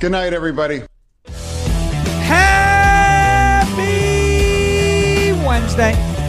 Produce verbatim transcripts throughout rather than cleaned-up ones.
Good night, everybody. Happy Wednesday.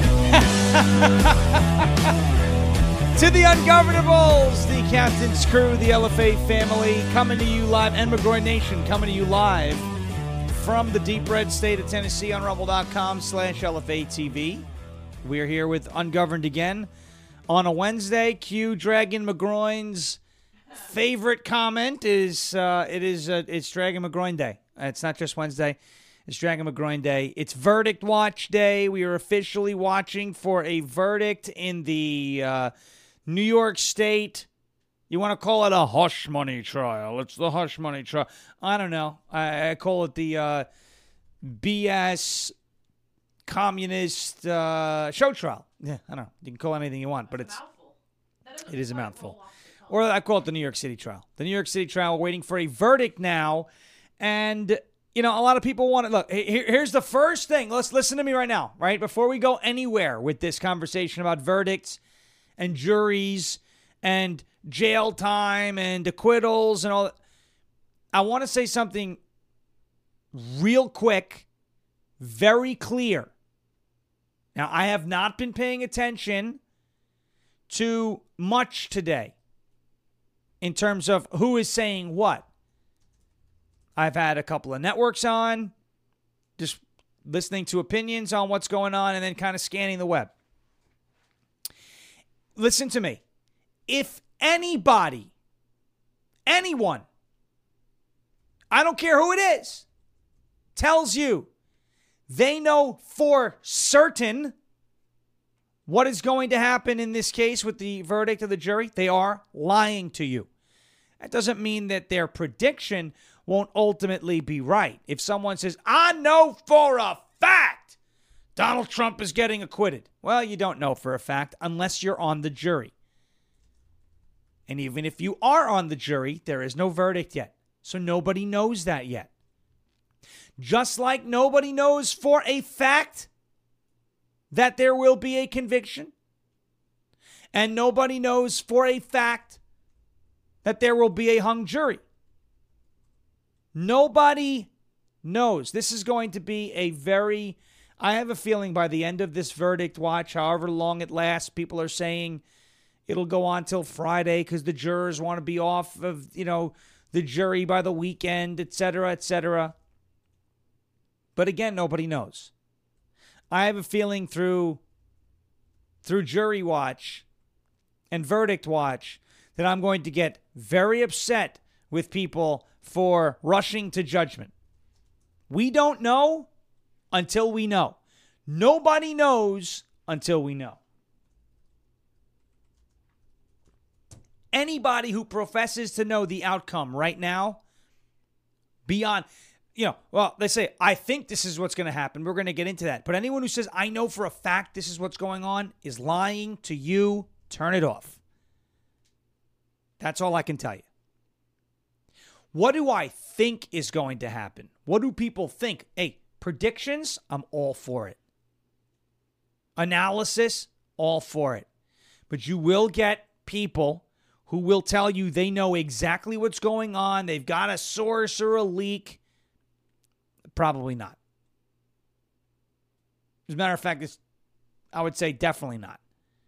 To the Ungovernables, the Captain's Crew, the L F A family, coming to you live, and McGroin Nation coming to you live from the deep red state of Tennessee on rumble.com slash LFA TV. We're here with Ungoverned again on a Wednesday. Q Dragon McGroin's favorite comment is uh, it is uh, it's Dragon McGroin Day. It's not just Wednesday. It's Dragon McGroin Day. It's Verdict Watch Day. We are officially watching for a verdict in the uh, New York State. You want to call it a hush money trial. It's the hush money trial. I don't know. I, I call it the uh, B S communist uh, show trial. Yeah, I don't know. You can call it anything you want, but it's it is a mouthful. Or I call it the New York City trial. The New York City trial, we're waiting for a verdict now. And, you know, a lot of people want to, look, here, here's the first thing. Let's listen to me right now, right? Before we go anywhere with this conversation about verdicts and juries and jail time and acquittals and all that, I want to say something real quick, very clear. Now, I have not been paying attention to much today in terms of who is saying what. I've had a couple of networks on, just listening to opinions on what's going on and then kind of scanning the web. Listen to me. If anybody, anyone, I don't care who it is, tells you they know for certain what is going to happen in this case with the verdict of the jury, they are lying to you. That doesn't mean that their prediction won't ultimately be right. If someone says, I know for a fact Donald Trump is getting acquitted. Well, you don't know for a fact unless you're on the jury. And even if you are on the jury, there is no verdict yet. So nobody knows that yet. Just like nobody knows for a fact that there will be a conviction. And nobody knows for a fact that there will be a hung jury. Nobody knows. This is going to be a very, I have a feeling by the end of this verdict watch, however long it lasts, people are saying it'll go on till Friday because the jurors want to be off of, you know, the jury by the weekend, et cetera, et cetera. But again, nobody knows. I have a feeling through through jury watch and verdict watch that I'm going to get very upset with people for rushing to judgment. We don't know until we know. Nobody knows until we know. Anybody who professes to know the outcome right now, beyond, you know, well, they say, I think this is what's going to happen. We're going to get into that. But anyone who says, I know for a fact this is what's going on is lying to you. Turn it off. That's all I can tell you. What do I think is going to happen? What do people think? Hey, predictions, I'm all for it. Analysis, all for it. But you will get people who will tell you they know exactly what's going on. They've got a source or a leak. Probably not. As a matter of fact, it's, I would say definitely not.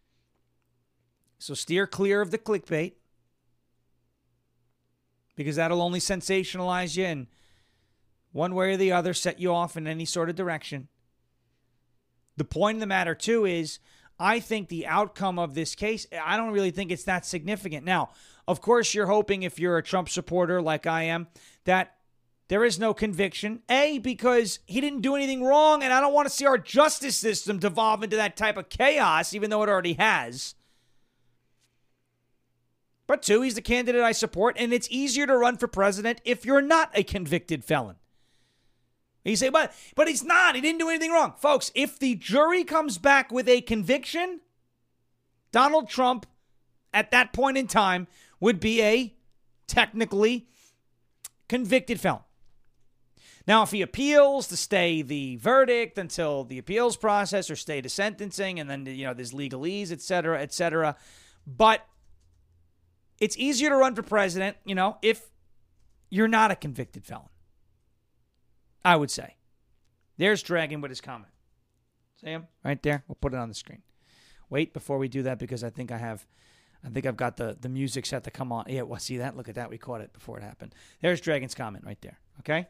So steer clear of the clickbait, because that'll only sensationalize you and one way or the other set you off in any sort of direction. The point of the matter, too, is I think the outcome of this case, I don't really think it's that significant. Now, of course, you're hoping, if you're a Trump supporter like I am, that there is no conviction. A, because he didn't do anything wrong, and I don't want to see our justice system devolve into that type of chaos, even though it already has. But two, he's the candidate I support, and it's easier to run for president if you're not a convicted felon. You say, but but he's not. He didn't do anything wrong. Folks, if the jury comes back with a conviction, Donald Trump, at that point in time, would be a technically convicted felon. Now, if he appeals to stay the verdict until the appeals process or stay to sentencing, and then, you know, there's legalese, et cetera, et cetera. But it's easier to run for president, you know, if you're not a convicted felon. I would say. There's Dragon with his comment. See him? Right there? We'll put it on the screen. Wait before we do that because I think I have, I think I've got the, the music set to come on. Yeah, well, see that? Look at that. We caught it before it happened. There's Dragon's comment right there. Okay?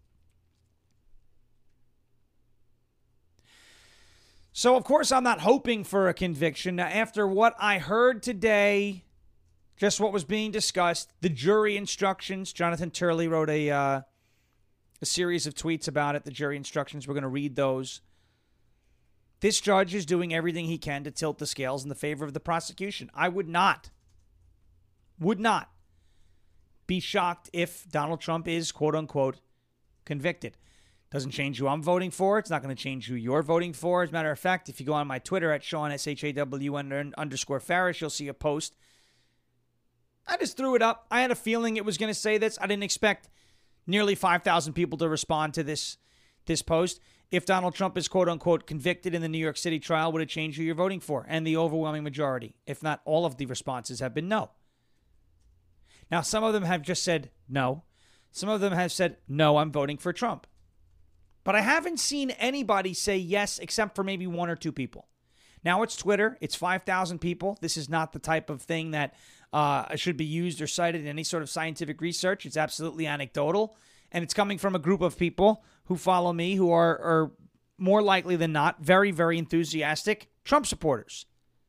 So, of course, I'm not hoping for a conviction. Now, after what I heard today, just what was being discussed, the jury instructions, Jonathan Turley wrote a, uh, a series of tweets about it, the jury instructions. We're going to read those. This judge is doing everything he can to tilt the scales in the favor of the prosecution. I would not, would not be shocked if Donald Trump is, quote unquote, convicted. Doesn't change who I'm voting for. It's not going to change who you're voting for. As a matter of fact, if you go on my Twitter at Sean, S H A W N underscore Farish, you'll see a post. I just threw it up. I had a feeling it was going to say this. I didn't expect nearly five thousand people to respond to this, this post. If Donald Trump is, quote unquote, convicted in the New York City trial, would it change who you're voting for? And the overwhelming majority, if not all of the responses, have been no. Now, some of them have just said no. Some of them have said, no, I'm voting for Trump. But I haven't seen anybody say yes except for maybe one or two people. Now it's Twitter. It's five thousand people. This is not the type of thing that uh, should be used or cited in any sort of scientific research. It's absolutely anecdotal. And it's coming from a group of people who follow me who are, are more likely than not very, very enthusiastic Trump supporters.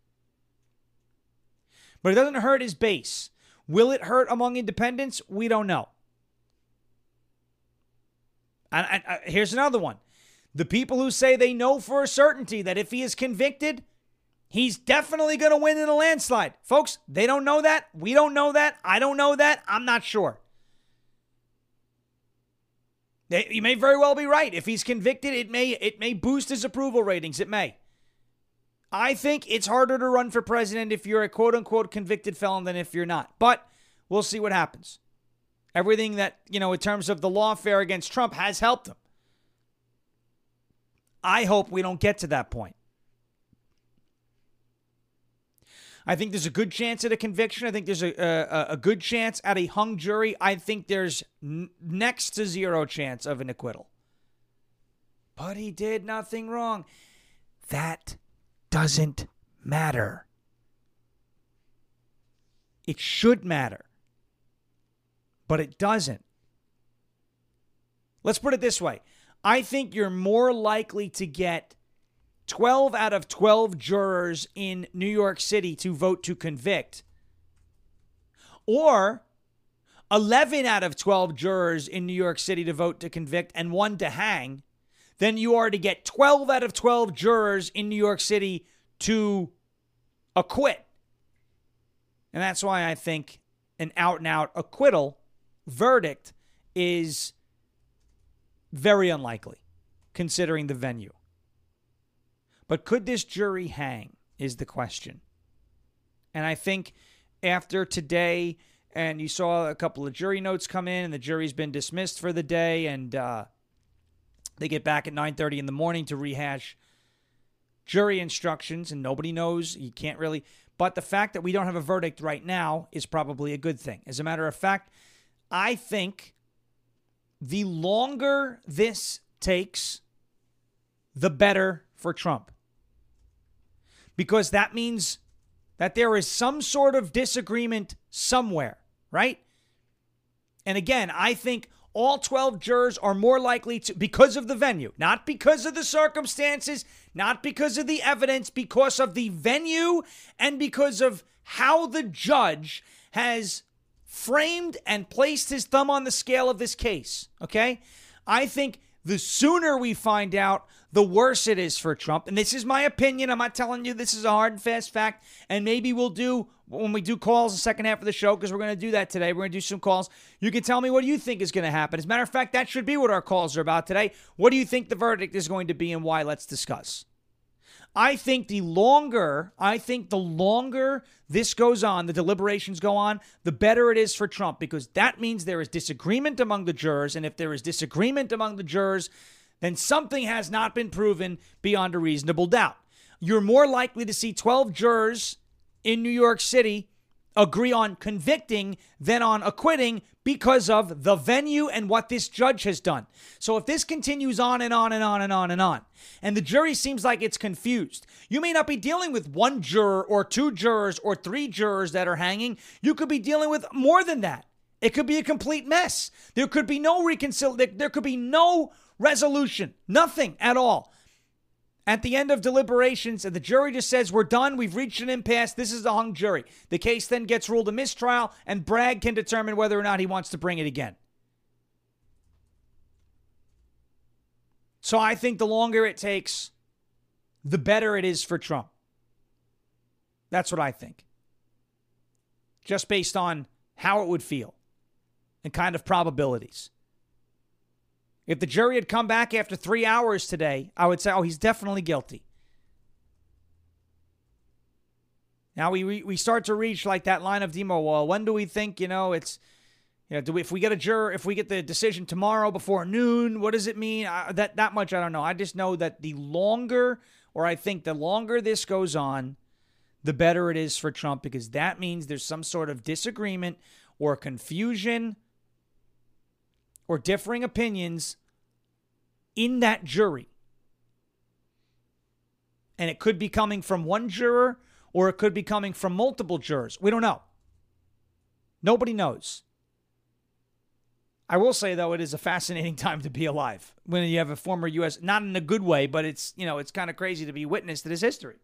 But it doesn't hurt his base. Will it hurt among independents? We don't know. And, and uh, here's another one. The people who say they know for a certainty that if he is convicted, he's definitely going to win in a landslide. Folks, they don't know that. We don't know that. I don't know that. I'm not sure. They, you may very well be right. If he's convicted, it may it may boost his approval ratings. It may. I think it's harder to run for president if you're a quote-unquote convicted felon than if you're not. But we'll see what happens. Everything that, you know, in terms of the lawfare against Trump has helped him. I hope we don't get to that point. I think there's a good chance at a conviction. I think there's a a, a good chance at a hung jury. I think there's n- next to zero chance of an acquittal. But he did nothing wrong. That doesn't matter. It should matter. But it doesn't. Let's put it this way. I think you're more likely to get twelve out of twelve jurors in New York City to vote to convict, or eleven out of twelve jurors in New York City to vote to convict and one to hang, than you are to get twelve out of twelve jurors in New York City to acquit. And that's why I think an out-and-out acquittal verdict is very unlikely, considering the venue. But could this jury hang is the question. And I think after today, and you saw a couple of jury notes come in, and the jury's been dismissed for the day, and uh, they get back at nine thirty in the morning to rehash jury instructions, and nobody knows. You can't really. But the fact that we don't have a verdict right now is probably a good thing. As a matter of fact, I think the longer this takes, the better for Trump. Because that means that there is some sort of disagreement somewhere, right? And again, I think all twelve jurors are more likely to, because of the venue, not because of the circumstances, not because of the evidence, because of the venue and because of how the judge has framed and placed his thumb on the scale of this case, okay? I think the sooner we find out, the worse it is for Trump. And this is my opinion. I'm not telling you this is a hard and fast fact. And maybe we'll do, when we do calls the second half of the show, because we're going to do that today. We're going to do some calls. You can tell me what you think is going to happen. As a matter of fact, that should be what our calls are about today. What do you think the verdict is going to be and why? Let's discuss. I think the longer, I think the longer this goes on, the deliberations go on, the better it is for Trump, because that means there is disagreement among the jurors. And if there is disagreement among the jurors, then something has not been proven beyond a reasonable doubt. You're more likely to see twelve jurors in New York City agree on convicting than on acquitting because of the venue and what this judge has done. So if this continues on and on and on and on and on, and the jury seems like it's confused, you may not be dealing with one juror or two jurors or three jurors that are hanging. You could be dealing with more than that. It could be a complete mess. There could be no reconciliation. There could be no resolution, nothing at all. At the end of deliberations, and the jury just says, we're done, we've reached an impasse, this is the hung jury. The case then gets ruled a mistrial, and Bragg can determine whether or not he wants to bring it again. So I think the longer it takes, the better it is for Trump. That's what I think. Just based on how it would feel and kind of probabilities. If the jury had come back after three hours today, I would say, oh, he's definitely guilty. Now we we, we start to reach like that line of demo. Well, when do we think, you know, it's, you know, do we, if we get a juror, if we get the decision tomorrow before noon, what does it mean? I, that, that much I don't know. I just know that the longer, or I think the longer this goes on, the better it is for Trump, because that means there's some sort of disagreement or confusion or differing opinions in that jury. And it could be coming from one juror, or it could be coming from multiple jurors. We don't know. Nobody knows. I will say, though, it is a fascinating time to be alive when you have a former U S, not in a good way, but it's, you know, it's kind of crazy to be witness to this history.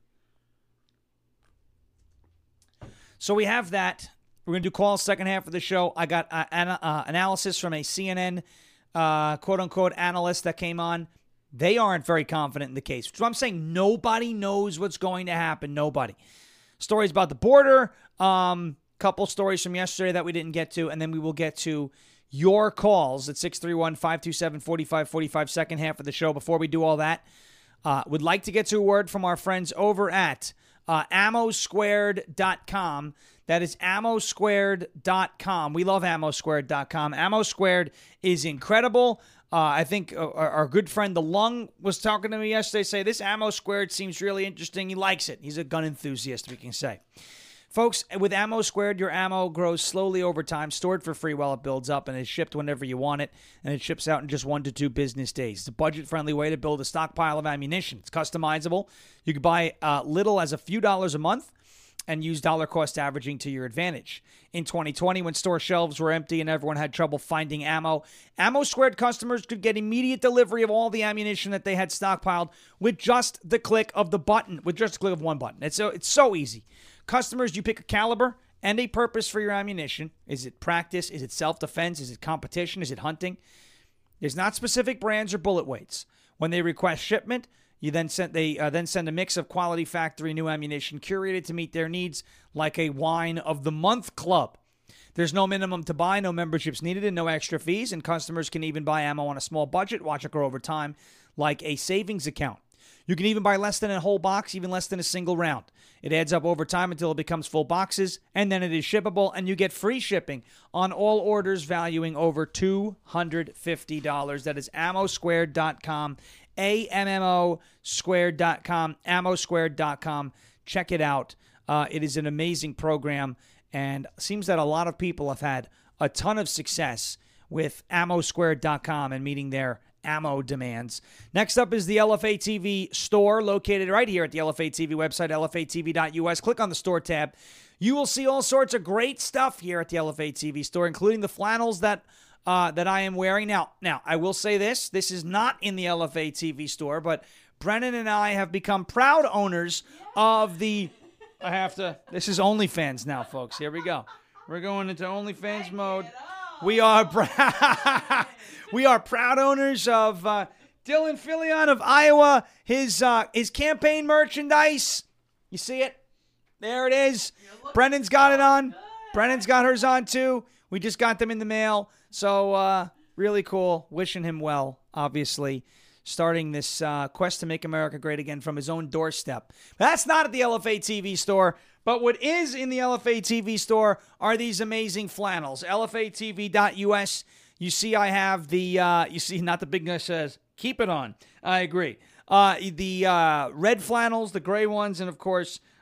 So we have that. We're going to do calls second half of the show. I got uh, an, uh, analysis from a C N N uh, quote-unquote analyst that came on. They aren't very confident in the case. So I'm saying nobody knows what's going to happen. Nobody. Stories about the border. Um, couple stories from yesterday that we didn't get to. And then we will get to your calls at six three one, five two seven, four five four five, second half of the show. Before we do all that, uh, would like to get to a word from our friends over at uh, ammo squared dot com. That is ammo squared dot com. We love ammo squared dot com. Ammo Squared is incredible. Uh, I think uh, our, our good friend The Lung was talking to me yesterday, say this Ammo Squared seems really interesting. He likes it. He's a gun enthusiast, we can say. Folks, with Ammo Squared, your ammo grows slowly over time, stored for free while it builds up, and is shipped whenever you want it, and it ships out in just one to two business days. It's a budget-friendly way to build a stockpile of ammunition. It's customizable. You can buy uh, little as a few dollars a month, and use dollar cost averaging to your advantage. In twenty twenty, when store shelves were empty and everyone had trouble finding ammo, Ammo Squared customers could get immediate delivery of all the ammunition that they had stockpiled with just the click of the button, with just the click of one button. It's so, it's so easy. Customers, you pick a caliber and a purpose for your ammunition. Is it practice? Is it self-defense? Is it competition? Is it hunting? There's not specific brands or bullet weights. When they request shipment, You then send they uh, then send a mix of quality factory new ammunition curated to meet their needs, like a wine of the month club. There's no minimum to buy, no memberships needed, and no extra fees. And customers can even buy ammo on a small budget, watch it grow over time, like a savings account. You can even buy less than a whole box, even less than a single round. It adds up over time until it becomes full boxes, and then it is shippable, and you get free shipping on all orders valuing over two hundred fifty dollars. That is ammo squared dot com, A M M O squared dot com, ammo squared dot com. Check it out. Uh, it is an amazing program, and it seems that a lot of people have had a ton of success with ammo squared dot com and meeting their ammo demands. Next up is the L F A T V store, located right here at the L F A T V website, L F A T V dot U S. Click on the store tab. You will see all sorts of great stuff here at the L F A T V store, including the flannels that uh, that I am wearing. Now, now, I will say this. This is not in the L F A T V store, but Brennan and I have become proud owners of the... I have to... This is OnlyFans now, folks. Here we go. We're going into OnlyFans mode. We are proud... We are proud owners of uh, Dylan Filion of Iowa. His uh, his campaign merchandise. You see it? There it is. Brennan's got it on. Brennan's got hers on too. We just got them in the mail. So uh, really cool. Wishing him well, obviously. Starting this uh, quest to make America great again from his own doorstep. That's not at the L F A T V store. But what is in the L F A T V store are these amazing flannels. L F A T V dot U S. You see I have the, uh, you see, not the big guy says, keep it on. I agree. Uh, the uh, red flannels, the gray ones, and of course,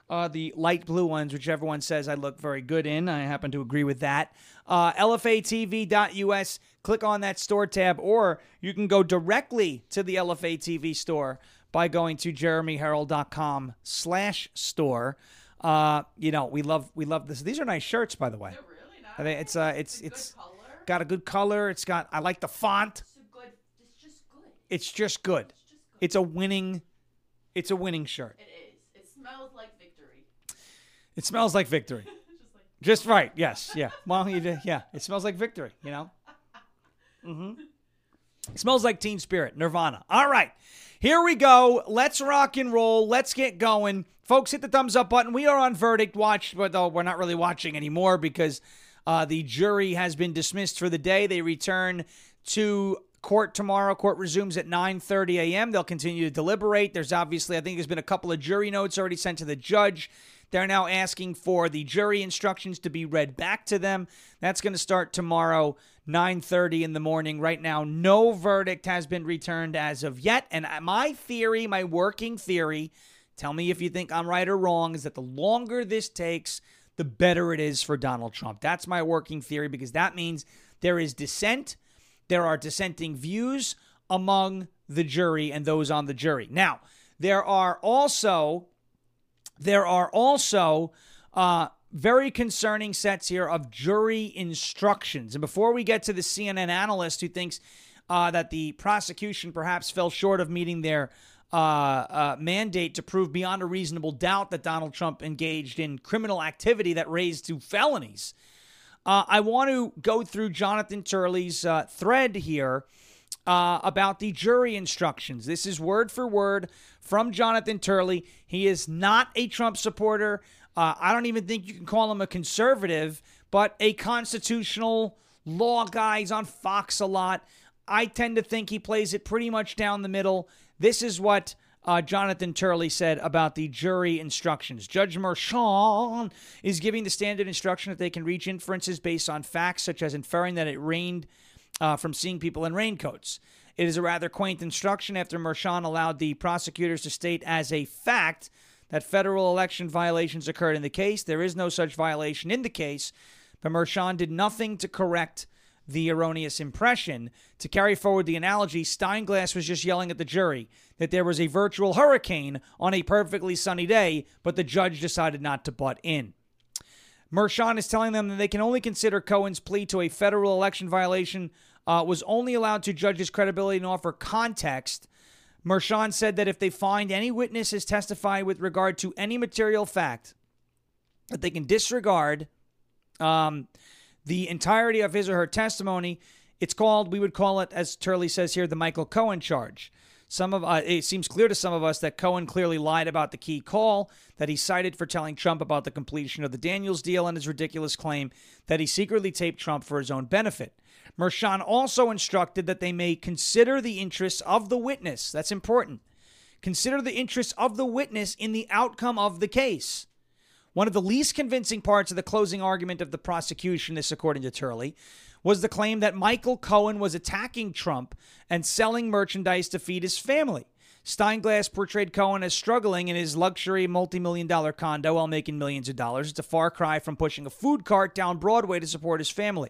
uh, the light blue ones, which everyone says I look very good in. I happen to agree with that. Uh, L F A T V dot U S, click on that store tab, or you can go directly to the L F A T V store by going to jeremy herald dot com slash store. Uh, you know, we love we love this. These are nice shirts, by the way. They're really nice. I think it's uh, it's it's it's got a good color. It's got I like the font. It's a good. It's just good. It's just good. It's just good. It's a winning. It's a winning shirt. It is. It smells like victory. It smells like victory. just, like- just right. Yes. Yeah. Well, you, yeah. It smells like victory. You know. Mm-hmm. It smells like Teen Spirit, Nirvana. All right. Here we go. Let's rock and roll. Let's get going. Folks, hit the thumbs up button. We are on Verdict Watch, but though we're not really watching anymore because uh, the jury has been dismissed for the day. They return to court tomorrow. Court resumes at nine thirty a.m. They'll continue to deliberate. There's obviously, I think there's been a couple of jury notes already sent to the judge. They're now asking for the jury instructions to be read back to them. That's going to start tomorrow, nine thirty in the morning. Right now, no verdict has been returned as of yet. And my theory, my working theory, tell me if you think I'm right or wrong, is that the longer this takes, the better it is for Donald Trump. That's my working theory, because that means there is dissent. There are dissenting views among the jury and those on the jury. Now, there are also... There are also uh, very concerning sets here of jury instructions. And before we get to the C N N analyst who thinks uh, that the prosecution perhaps fell short of meeting their uh, uh, mandate to prove beyond a reasonable doubt that Donald Trump engaged in criminal activity that raised to felonies, uh, I want to go through Jonathan Turley's uh, thread here Uh, about the jury instructions. This is word for word from Jonathan Turley. He is not a Trump supporter. Uh, I don't even think you can call him a conservative, but a constitutional law guy. He's on Fox a lot. I tend to think he plays it pretty much down the middle. This is what uh, Jonathan Turley said about the jury instructions. Judge Merchan is giving the standard instruction that they can reach inferences based on facts, such as inferring that it rained Uh, from seeing people in raincoats. It is a rather quaint instruction after Merchan allowed the prosecutors to state as a fact that federal election violations occurred in the case. There is no such violation in the case, but Merchan did nothing to correct the erroneous impression. To carry forward the analogy, Steinglass was just yelling at the jury that there was a virtual hurricane on a perfectly sunny day, but the judge decided not to butt in. Merchan is telling them that they can only consider Cohen's plea to a federal election violation uh, was only allowed to judge his credibility and offer context. Merchan said that if they find any witness has testified with regard to any material fact, that they can disregard um, the entirety of his or her testimony. It's called, we would call it, as Turley says here, the Michael Cohen charge. Some of uh, it seems clear to some of us that Cohen clearly lied about the key call that he cited for telling Trump about the completion of the Daniels deal and his ridiculous claim that he secretly taped Trump for his own benefit. Merchan also instructed that they may consider the interests of the witness. That's important. Consider the interests of the witness in the outcome of the case. One of the least convincing parts of the closing argument of the prosecution, this according to Turley, was the claim that Michael Cohen was attacking Trump and selling merchandise to feed his family. Steinglass portrayed Cohen as struggling in his luxury multi-million dollar condo while making millions of dollars. It's a far cry from pushing a food cart down Broadway to support his family.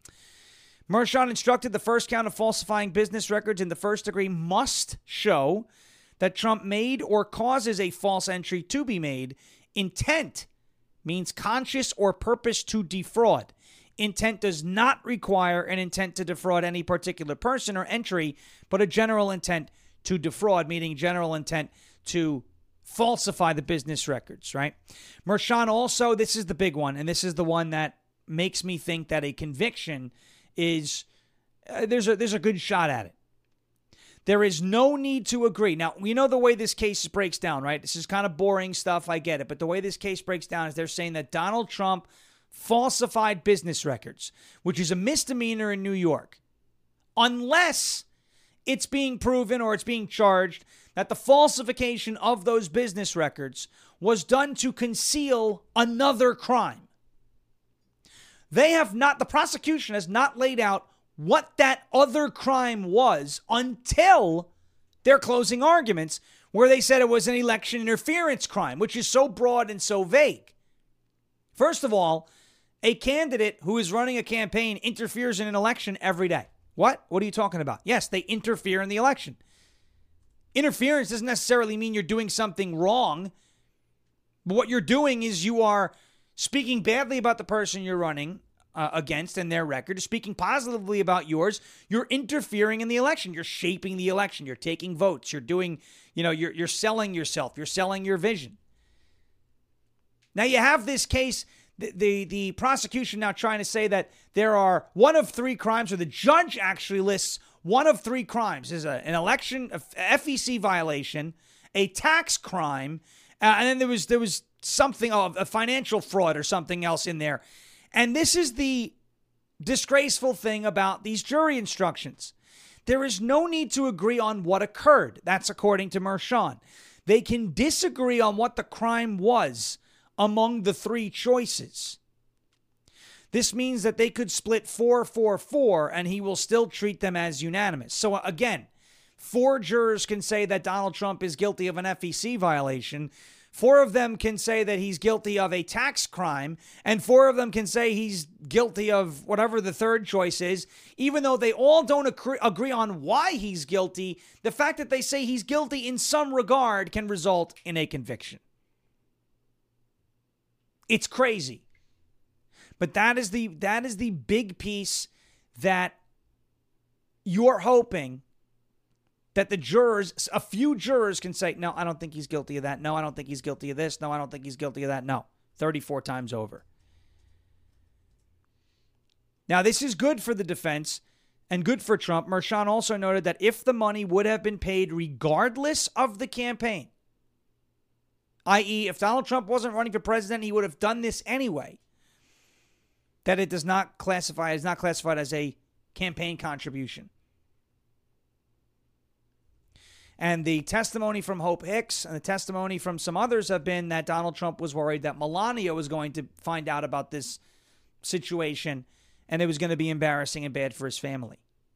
Merchan instructed the first count of falsifying business records in the first degree must show that Trump made or causes a false entry to be made. Intent means conscious or purpose to defraud. Intent does not require an intent to defraud any particular person or entry, but a general intent to defraud, meaning general intent to falsify the business records, right? Merchan also, this is the big one, and this is the one that makes me think that a conviction is, uh, there's a there's a good shot at it. There is no need to agree. Now, we know the way this case breaks down, right? This is kind of boring stuff, I get it, but the way this case breaks down is they're saying that Donald Trump falsified business records, which is a misdemeanor in New York, unless it's being proven or it's being charged that the falsification of those business records was done to conceal another crime. They have not, the prosecution has not laid out what that other crime was until their closing arguments, where they said it was an election interference crime, which is so broad and so vague. First of all, a candidate who is running a campaign interferes in an election every day. What? What are you talking about? Yes, they interfere in the election. Interference doesn't necessarily mean you're doing something wrong. But what you're doing is you are speaking badly about the person you're running uh, against and their record, speaking positively about yours. You're interfering in the election. You're shaping the election. You're taking votes. You're doing, you know, you're you're selling yourself. You're selling your vision. Now you have this case. The, the the prosecution now trying to say that there are one of three crimes, or the judge actually lists one of three crimes. There's a, an election, a F E C violation, a tax crime, uh, and then there was there was something of a financial fraud or something else in there. And this is the disgraceful thing about these jury instructions. There is no need to agree on what occurred. That's according to Mershon. They can disagree on what the crime was among the three choices. This means that they could split four four four and he will still treat them as unanimous. So again, four jurors can say that Donald Trump is guilty of an F E C violation. Four of them can say that he's guilty of a tax crime, and four of them can say he's guilty of whatever the third choice is. Even though they all don't agree, agree on why he's guilty, the fact that they say he's guilty in some regard can result in a conviction. It's crazy. But that is the that is the big piece that you're hoping that the jurors, a few jurors can say, no, I don't think he's guilty of that. No, I don't think he's guilty of this. No, I don't think he's guilty of that. No, thirty-four times over. Now, this is good for the defense and good for Trump. Mershon also noted that if the money would have been paid regardless of the campaign, that is, if Donald Trump wasn't running for president, he would have done this anyway, that it does not classify, is not classified as a campaign contribution. And the testimony from Hope Hicks and the testimony from some others have been that Donald Trump was worried that Melania was going to find out about this situation and it was going to be embarrassing and bad for his family.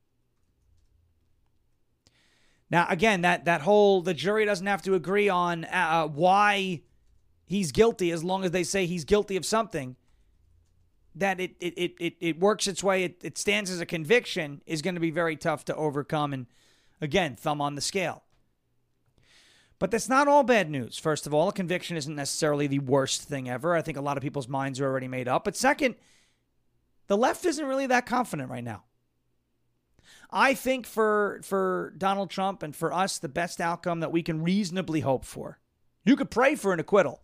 Now, again, that, that whole, the jury doesn't have to agree on uh, why he's guilty as long as they say he's guilty of something. That it it it it, it works its way, it, it stands as a conviction is going to be very tough to overcome. And again, thumb on the scale. But that's not all bad news. First of all, a conviction isn't necessarily the worst thing ever. I think a lot of people's minds are already made up. But second, the left isn't really that confident right now. I think for for Donald Trump and for us, the best outcome that we can reasonably hope for. You could pray for an acquittal,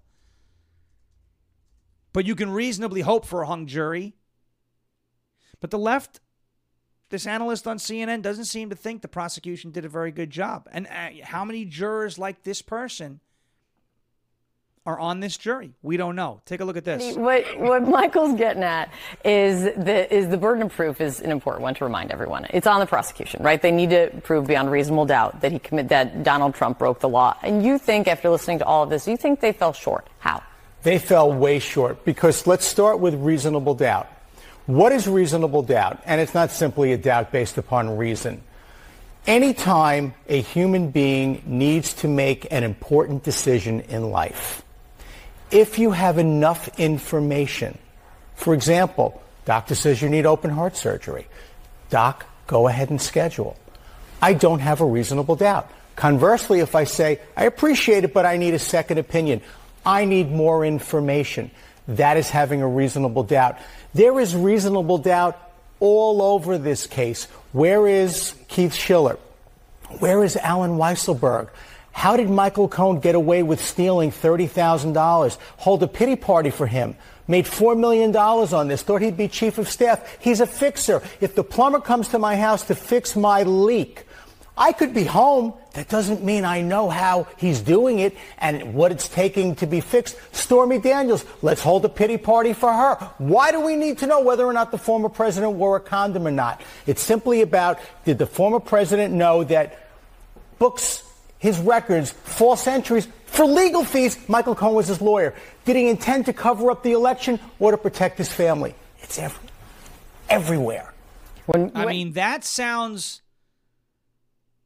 but you can reasonably hope for a hung jury. But the left, this analyst on C N N doesn't seem to think the prosecution did a very good job. And uh, how many jurors like this person are on this jury? We don't know. Take a look at this. What what Michael's getting at is the is the burden of proof is an important one to remind everyone. It's on the prosecution, right? They need to prove beyond reasonable doubt that he commit that Donald Trump broke the law. And you think, after listening to all of this, you think they fell short? How? They fell way short, because let's start with reasonable doubt. What is reasonable doubt? And it's not simply a doubt based upon reason. Anytime a human being needs to make an important decision in life, if you have enough information, for example, doctor says you need open heart surgery. Doc, go ahead and schedule. I don't have a reasonable doubt. Conversely, if I say, I appreciate it, but I need a second opinion, I need more information, that is having a reasonable doubt. There is reasonable doubt all over this case. Where is Keith Schiller? Where is Alan Weisselberg? How did Michael Cohen get away with stealing thirty thousand dollars? Hold a pity party for him. Made four million dollars on this. Thought he'd be chief of staff. He's a fixer. If the plumber comes to my house to fix my leak, I could be home. That doesn't mean I know how he's doing it and what it's taking to be fixed. Stormy Daniels, let's hold a pity party for her. Why do we need to know whether or not the former president wore a condom or not? It's simply about, did the former president know that books, his records, false entries, for legal fees, Michael Cohen was his lawyer. Did he intend to cover up the election or to protect his family? It's every, everywhere. When, I when, mean, that sounds...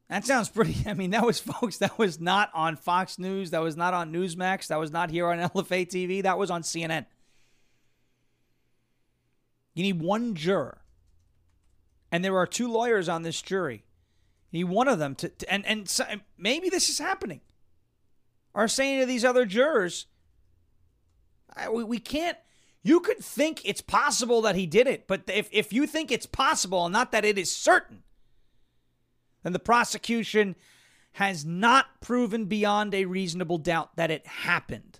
That sounds pretty. I mean, that was, folks, that was not on Fox News. That was not on Newsmax. That was not here on L F A T V. That was on C N N. You need one juror. And there are two lawyers on this jury. You need one of them to, to and, and so, maybe this is happening. Are saying to these other jurors, we, we can't, you could think it's possible that he did it, but if, if you think it's possible, not that it is certain, then the prosecution has not proven beyond a reasonable doubt that it happened.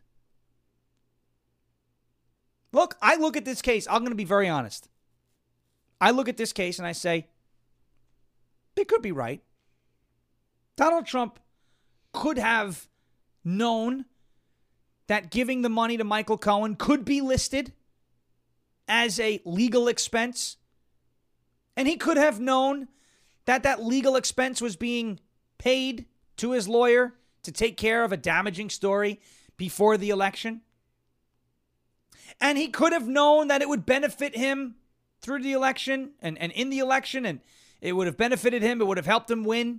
Look, I look at this case, I'm going to be very honest. I look at this case and I say, they could be right. Donald Trump could have known that giving the money to Michael Cohen could be listed as a legal expense. And he could have known that that legal expense was being paid to his lawyer to take care of a damaging story before the election. And he could have known that it would benefit him through the election and, and in the election, and it would have benefited him. It would have helped him win.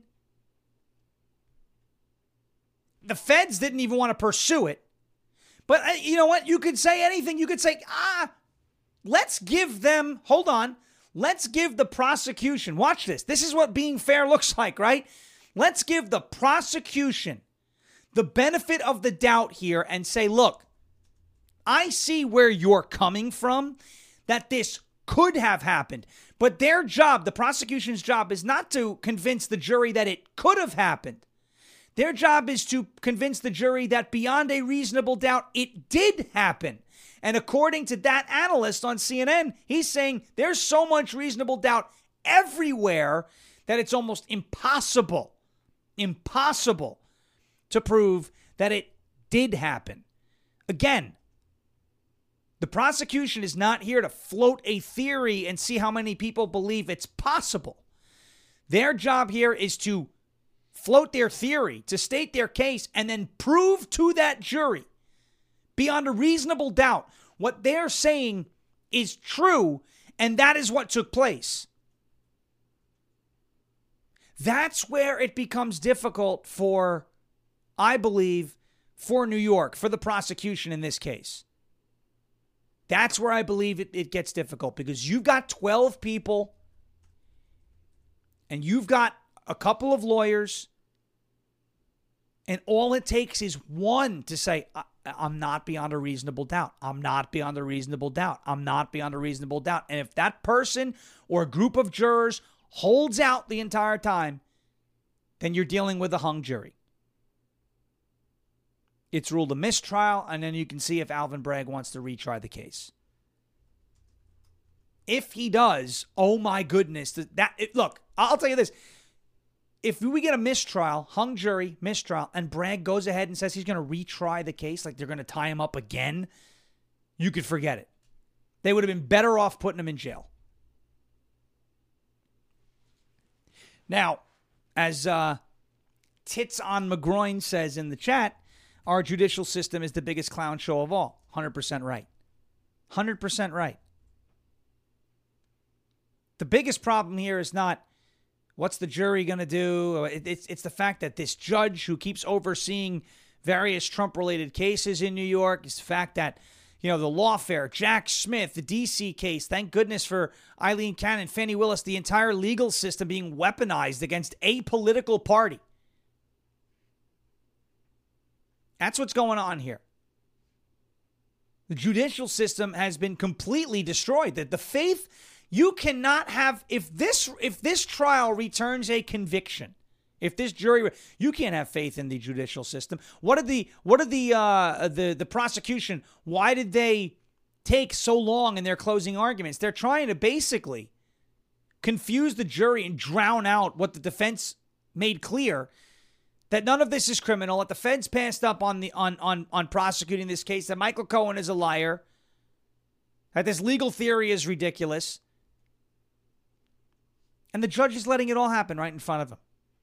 The feds didn't even want to pursue it. But uh, you know what? You could say anything. You could say, ah, let's give them, hold on, let's give the prosecution, watch this. This is what being fair looks like, right? Let's give the prosecution the benefit of the doubt here and say, look, I see where you're coming from, that this could have happened. But their job, the prosecution's job, is not to convince the jury that it could have happened. Their job is to convince the jury that beyond a reasonable doubt, it did happen. And according to that analyst on C N N, he's saying there's so much reasonable doubt everywhere that it's almost impossible, impossible to prove that it did happen. Again, the prosecution is not here to float a theory and see how many people believe it's possible. Their job here is to float their theory, to state their case, and then prove to that jury, beyond a reasonable doubt, what they're saying is true, and that is what took place. That's where it becomes difficult for, I believe, for New York, for the prosecution in this case. That's where I believe it, it gets difficult, because you've got twelve people and you've got a couple of lawyers, and all it takes is one to say, I, I'm not beyond a reasonable doubt. I'm not beyond a reasonable doubt. I'm not beyond a reasonable doubt. And if that person or a group of jurors holds out the entire time, then you're dealing with a hung jury. It's ruled a mistrial, and then you can see if Alvin Bragg wants to retry the case. If he does, oh my goodness, that it, look, I'll tell you this. If we get a mistrial, hung jury, mistrial, and Bragg goes ahead and says he's going to retry the case, like they're going to tie him up again, you could forget it. They would have been better off putting him in jail. Now, as uh, Tits on McGroin says in the chat, our judicial system is the biggest clown show of all. one hundred percent right. one hundred percent right. The biggest problem here is not what's the jury going to do. It's, it's the fact that this judge who keeps overseeing various Trump-related cases in New York, is the fact that, you know, the lawfare, Jack Smith, the D C case, thank goodness for Eileen Cannon, Fannie Willis, the entire legal system being weaponized against a political party. That's what's going on here. The judicial system has been completely destroyed. That the faith, you cannot have, if this if this trial returns a conviction, if this jury, you can't have faith in the judicial system. What did the what did the uh, the the prosecution? Why did they take so long in their closing arguments? They're trying to basically confuse the jury and drown out what the defense made clear. That none of this is criminal, that the feds passed up on the on, on, on prosecuting this case, that Michael Cohen is a liar, that this legal theory is ridiculous. And the judge is letting it all happen right in front of him.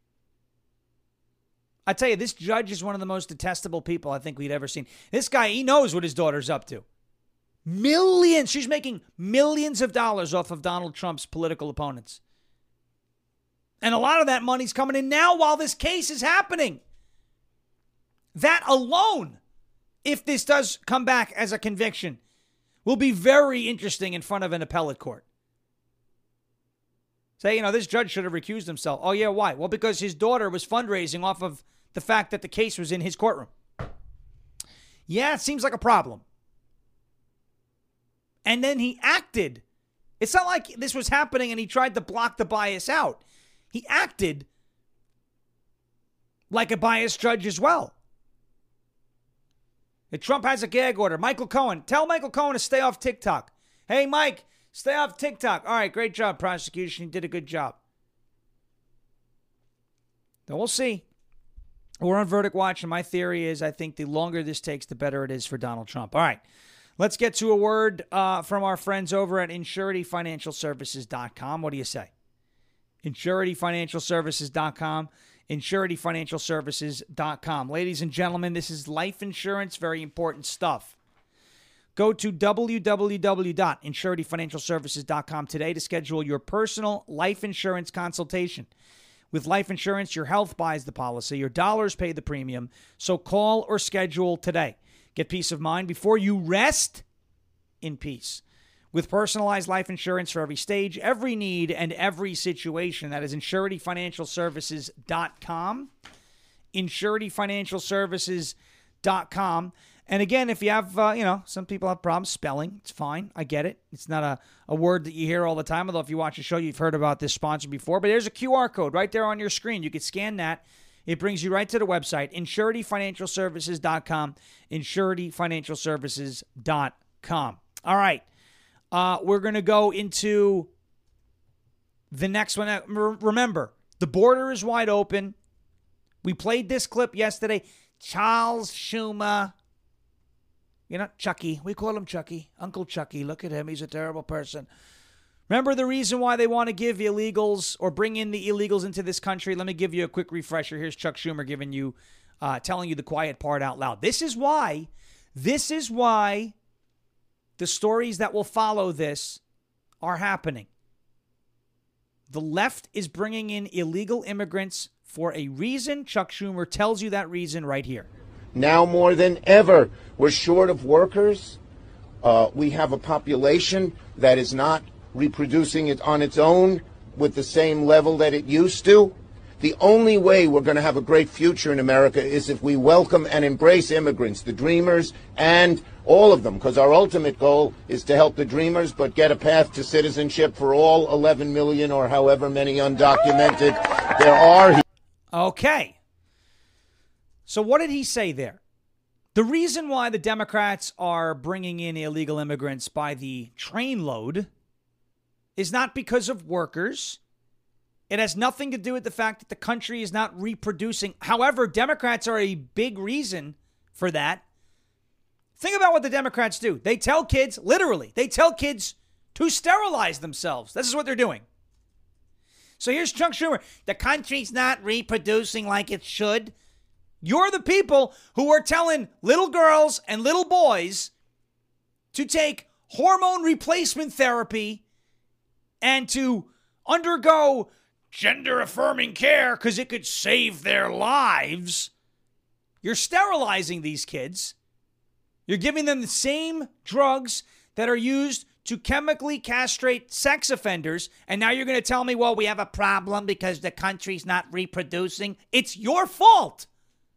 I tell you, this judge is one of the most detestable people I think we'd ever seen. This guy, he knows what his daughter's up to. Millions. She's making millions of dollars off of Donald Trump's political opponents. And a lot of that money's coming in now while this case is happening. That alone, if this does come back as a conviction, will be very interesting in front of an appellate court. Say, you know, this judge should have recused himself. Oh, yeah, why? Well, because his daughter was fundraising off of the fact that the case was in his courtroom. Yeah, it seems like a problem. And then he acted. It's not like this was happening and he tried to block the bias out. He acted like a biased judge as well. And Trump has a gag order. Michael Cohen, tell Michael Cohen to stay off TikTok. Hey, Mike, stay off TikTok. All right, great job, prosecution. You did a good job. Then we'll see. We're on verdict watch, and my theory is I think the longer this takes, the better it is for Donald Trump. All right, let's get to a word uh, from our friends over at Insurity Financial Services dot com. What do you say? Insurity Financial Services dot com. Insurity Financial Services dot com. Ladies and gentlemen, this is life insurance, very important stuff. Go to w w w dot insurity financial services dot com today to schedule your personal life insurance consultation. With life insurance, your health buys the policy, your dollars pay the premium, so call or schedule today. Get peace of mind before you rest in peace. With personalized life insurance for every stage, every need, and every situation. That is Insurity Financial Services dot com. Insurity Financial Services dot com. And again, if you have, uh, you know, some people have problems spelling. It's fine. I get it. It's not a, a word that you hear all the time. Although if you watch the show, you've heard about this sponsor before. But there's a Q R code right there on your screen. You can scan that. It brings you right to the website, Insurity Financial Services dot com. Insurity Financial Services dot com. All right. Uh, we're going to go into the next one. Remember, the border is wide open. We played this clip yesterday. Charles Schumer. You know, Chucky. We call him Chucky. Uncle Chucky. Look at him. He's a terrible person. Remember the reason why they want to give illegals or bring in the illegals into this country? Let me give you a quick refresher. Here's Chuck Schumer giving you, uh, telling you the quiet part out loud. This is why, this is why the stories that will follow this are happening. The left is bringing in illegal immigrants for a reason. Chuck Schumer tells you that reason right here. Now more than ever, we're short of workers. Uh, we have a population that is not reproducing it on its own with the same level that it used to. The only way we're going to have a great future in America is if we welcome and embrace immigrants, the dreamers, and all of them, because our ultimate goal is to help the dreamers, but get a path to citizenship for all eleven million or however many undocumented there are. Okay. So what did he say there? The reason why the Democrats are bringing in illegal immigrants by the trainload is not because of workers. It has nothing to do with the fact that the country is not reproducing. However, Democrats are a big reason for that. Think about what the Democrats do. They tell kids, literally, they tell kids to sterilize themselves. This is what they're doing. So here's Chuck Schumer. The country's not reproducing like it should. You're the people who are telling little girls and little boys to take hormone replacement therapy and to undergo gender-affirming care because it could save their lives. You're sterilizing these kids. You're giving them the same drugs that are used to chemically castrate sex offenders. And now you're going to tell me, well, we have a problem because the country's not reproducing. It's your fault.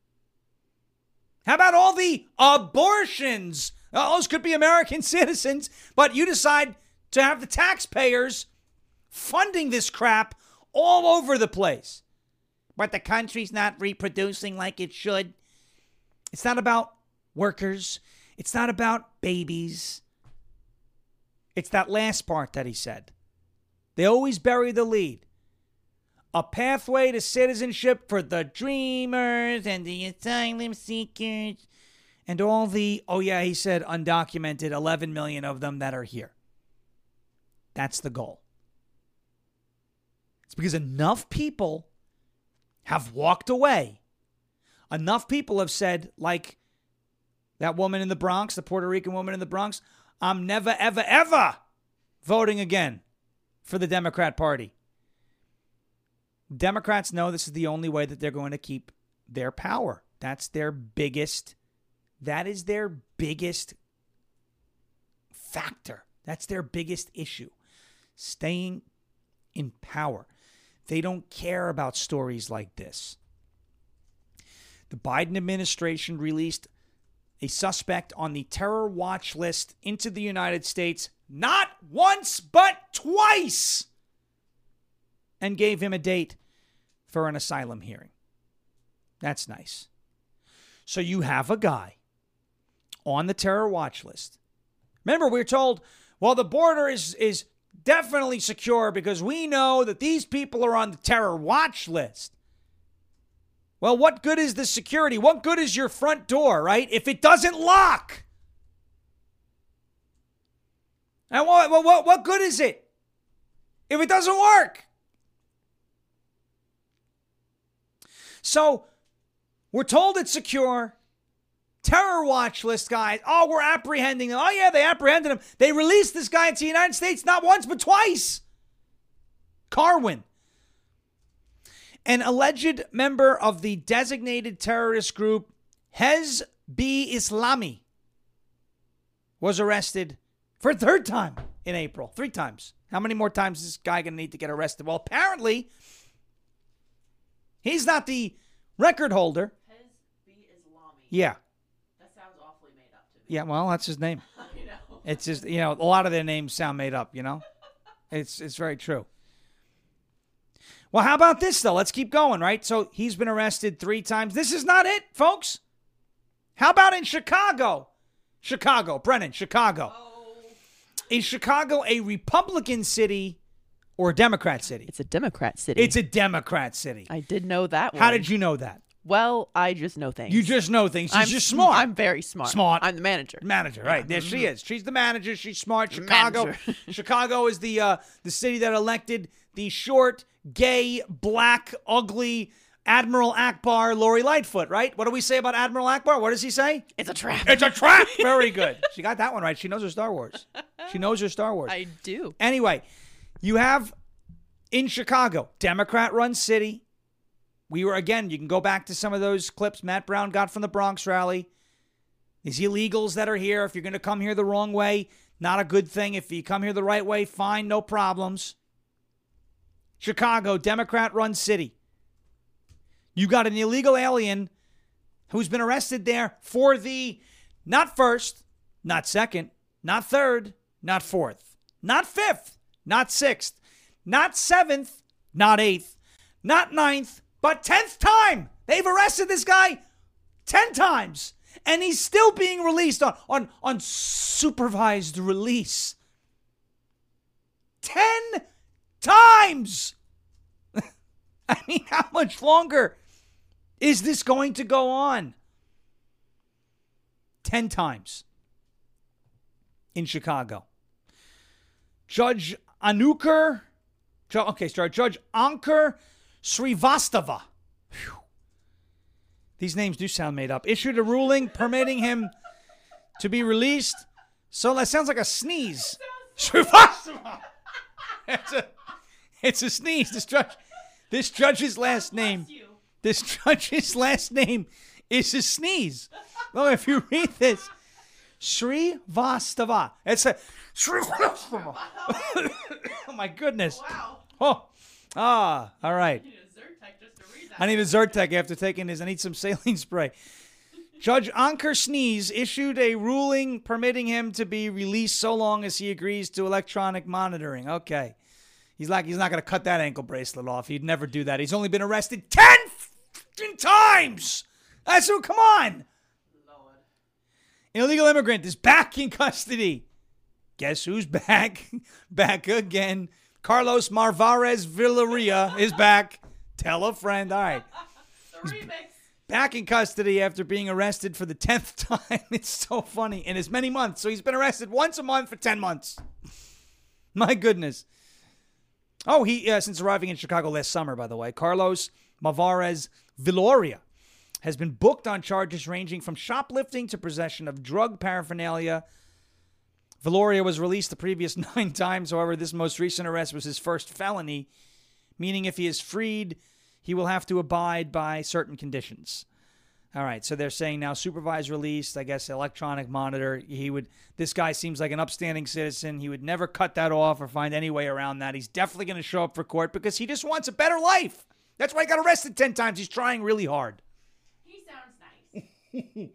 How about all the abortions? Oh, those could be American citizens, but you decide to have the taxpayers funding this crap all over the place. But the country's not reproducing like it should. It's not about workers. It's not about babies. It's that last part that he said. They always bury the lead. A pathway to citizenship for the dreamers and the asylum seekers and all the, oh yeah, he said undocumented, eleven million of them that are here. That's the goal. It's because enough people have walked away. Enough people have said, like that woman in the Bronx, the Puerto Rican woman in the Bronx, I'm never, ever, ever voting again for the Democrat Party. Democrats know this is the only way that they're going to keep their power. That's their biggest, that is their biggest factor. That's their biggest issue. Staying in power. They don't care about stories like this. The Biden administration released a suspect on the terror watch list into the United States not once but twice, and gave him a date for an asylum hearing. That's nice. So you have a guy on the terror watch list. Remember, we were told, well, the border is, is definitely secure because we know that these people are on the terror watch list. Well, what good is the security? What good is your front door, right, if it doesn't lock? And what, what, what good is it if it doesn't work? So we're told it's secure. Terror watch list guys. Oh, we're apprehending him. Oh, yeah, they apprehended him. They released this guy into the United States not once but twice. Carwin. An alleged member of the designated terrorist group Hezb Islami was arrested for a third time in April. Three times. How many more times is this guy going to need to get arrested? Well, apparently, he's not the record holder. Hezb Islami. Yeah. That sounds awfully made up to me. Yeah, well, that's his name. I know. It's just, you know, a lot of their names sound made up, you know? It's it's very true. Well, how about this, though? Let's keep going, right? So he's been arrested three times. This is not it, folks. How about in Chicago? Chicago, Brennan, Chicago. Oh. Is Chicago a Republican city or a Democrat city? It's a Democrat city. It's a Democrat city. I did know that one. How did you know that? Well, I just know things. You just know things. She's I'm just smart. I'm very smart. Smart. I'm the manager. Manager, right. There she is. She's the manager. She's smart. Chicago. Manager. Chicago is the uh, the city that elected the short, gay, black, ugly Admiral Akbar, Lori Lightfoot, right? What do we say about Admiral Akbar? What does he say? It's a trap. It's a trap. Very good. She got that one right. She knows her Star Wars. She knows her Star Wars. I do. Anyway, you have in Chicago, Democrat-run city. We were, again, you can go back to some of those clips Matt Brown got from the Bronx rally. These illegals that are here, if you're going to come here the wrong way, not a good thing. If you come here the right way, fine, no problems. Chicago, Democrat-run city. You got an illegal alien who's been arrested there for the not first, not second, not third, not fourth, not fifth, not sixth, not seventh, not eighth, not ninth, but tenth time. They've arrested this guy ten times, and he's still being released on, on, on supervised release. Ten times! I mean, how much longer is this going to go on? Ten times in Chicago. Judge Anukar, okay, sorry, Judge Ankur Srivastava. Whew. These names do sound made up. Issued a ruling permitting him to be released. So that sounds like a sneeze. Srivastava. It's a, it's a sneeze. This judge, this judge's last name. This judge's last name is a sneeze. Well, if you read this, Srivastava. It's a Srivastava. Oh my goodness. Wow. Oh, ah, all right. I need a Zyrtec just to read that. I need a Zyrtec after taking this. I need some saline spray. Judge Ankur Sneeze issued a ruling permitting him to be released so long as he agrees to electronic monitoring. Okay. He's like, he's not going to cut that ankle bracelet off. He'd never do that. He's only been arrested ten times. That's who, come on. Lord. An illegal immigrant is back in custody. Guess who's back? Back again. Carlos Marvarez Villarreal is back. Tell a friend. All right. The remix. Back in custody after being arrested for the tenth time. It's so funny. In as many months. So he's been arrested once a month for ten months. My goodness. Oh, he uh, since arriving in Chicago last summer, by the way, Carlos Marvarez Villarreal has been booked on charges ranging from shoplifting to possession of drug paraphernalia. Villarreal was released the previous nine times. However, this most recent arrest was his first felony meaning if he is freed, he will have to abide by certain conditions. All right, so they're saying now supervised release, I guess electronic monitor. He would. This guy seems like an upstanding citizen. He would never cut that off or find any way around that. He's definitely going to show up for court because he just wants a better life. That's why he got arrested ten times. He's trying really hard. He sounds nice.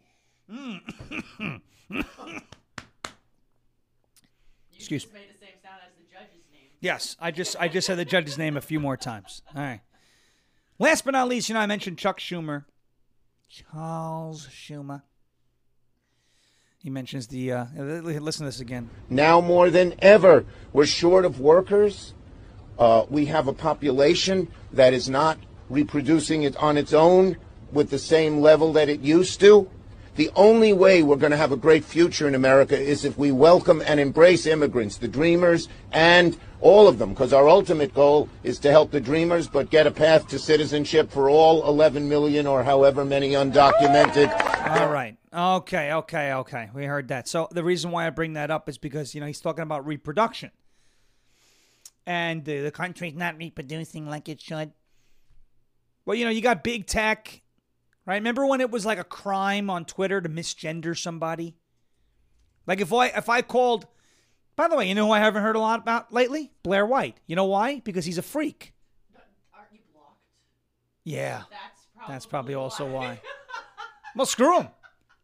You Excuse just made the same sound as the judge's name. Yes, I just I just said the judge's name a few more times. All right. Last but not least, you know, I mentioned Chuck Schumer. Charles Schumer. He mentions the, uh, listen to this again. Now more than ever, we're short of workers. Uh, we have a population that is not reproducing it on its own with the same level that it used to. The only way we're going to have a great future in America is if we welcome and embrace immigrants, the dreamers, and all of them, because our ultimate goal is to help the dreamers, but get a path to citizenship for all eleven million or however many undocumented. All right. Okay, okay, okay. We heard that. So the reason why I bring that up is because, you know, he's talking about reproduction. And uh, the country's not reproducing like it should. Well, you know, you got big tech. Right? Remember when it was like a crime on Twitter to misgender somebody? Like if I if I called, by the way, you know who I haven't heard a lot about lately? Blair White. You know why? Because he's a freak. Aren't you blocked? Yeah. That's probably, That's probably also why. why. Well, screw him.